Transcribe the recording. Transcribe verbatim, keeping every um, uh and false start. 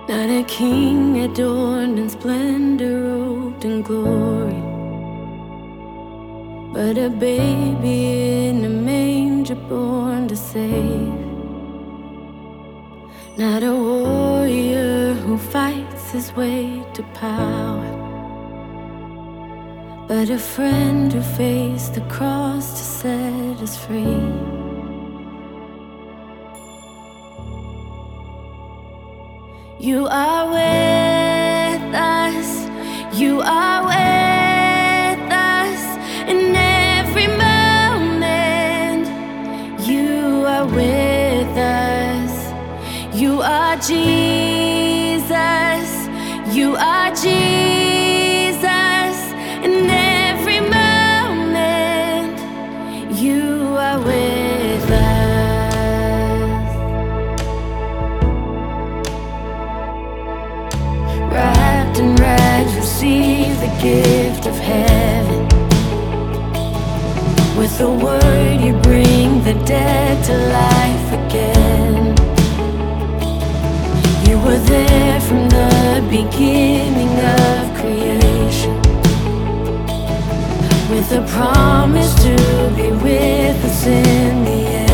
Not a king adorned in splendor, robed in glory, but a baby in a manger born to save. Not a warrior who fights his way to power, but a friend who faced the cross to set us free. You are with us, you are with us in every moment. You are with us, you are Jesus, you are Jesus in every moment. You are with us. Wrapped in rags, receive the gift of heaven. With a word you bring the dead to life again. You were there from the beginning of creation, with a promise to be with us in the end.